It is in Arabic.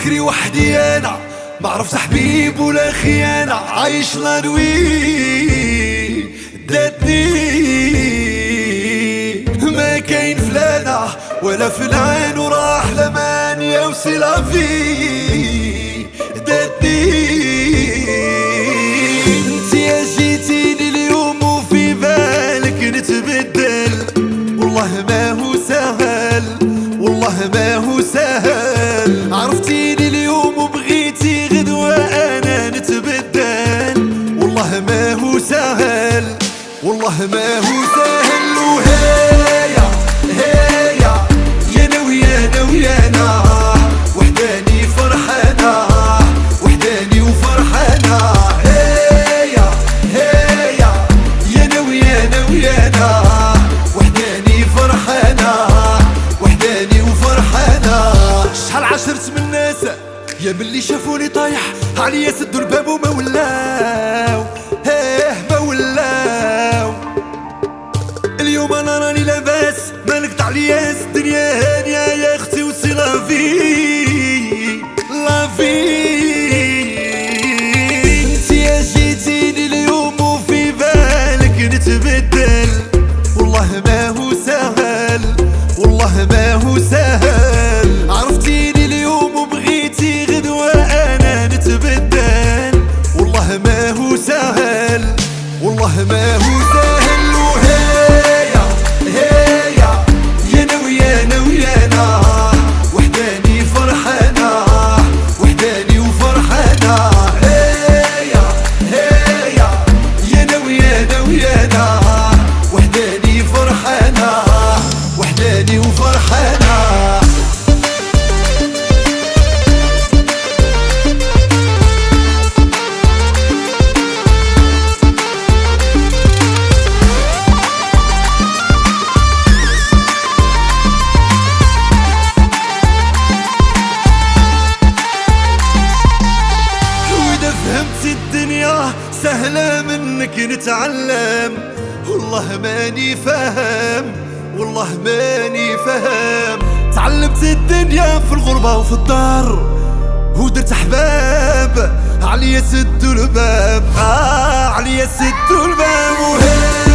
بكري وحدي انا ما عرفت حبيب ولا خيانة، عايش لا نوي داتني ما كاين فلانة ولا فلان وراح لمان يا وسيلا في داتني. انت يا جيتيني اليوم وفي بالك نتبدل، والله ما هو سهل والله ما هو سهل. عرفتيني اليوم وبغيتي غدوة انا نتبدل، والله ما هو سهل والله ما هو سهل. وهيا هيا يا ناوي يا ناوي انا وحداني فرحانة وحداني وفرحانة. هيا هيا يا ناوي يا ناوي انا وحداني فرحانة وحداني وفرحانة. شحال عشرت من ناس يا باللي شافوني طايح عليا سدوا الباب وما ولاو ما ولاو. اليوم انا راني لاباس ما نقطع عليا الدنيا هانية يا اختي وسي لافي لافي. انت يا جيتيني اليوم وفي بالك نتبدل، والله ما هو سهل والله ما هو سهل. عرفتيني اليوم وبغيتي غدوة انا نتبدل، والله ما هو سهل والله ما هو سهل. وهيا هيا يا ناوي يا ناوي انا وحداني فرحانة وحداني وفرحانة. هيا هيا يا ناوي يا ناوي انا وحداني فرحانة وحداني وفرحانة. الدنيا سهلة منك نتعلم، والله ماني فاهم والله ماني فاهم. تعلمت الدنيا في الغربة وفي الدار ودرت احباب عليا سدوا الباب عليا سدوا الباب.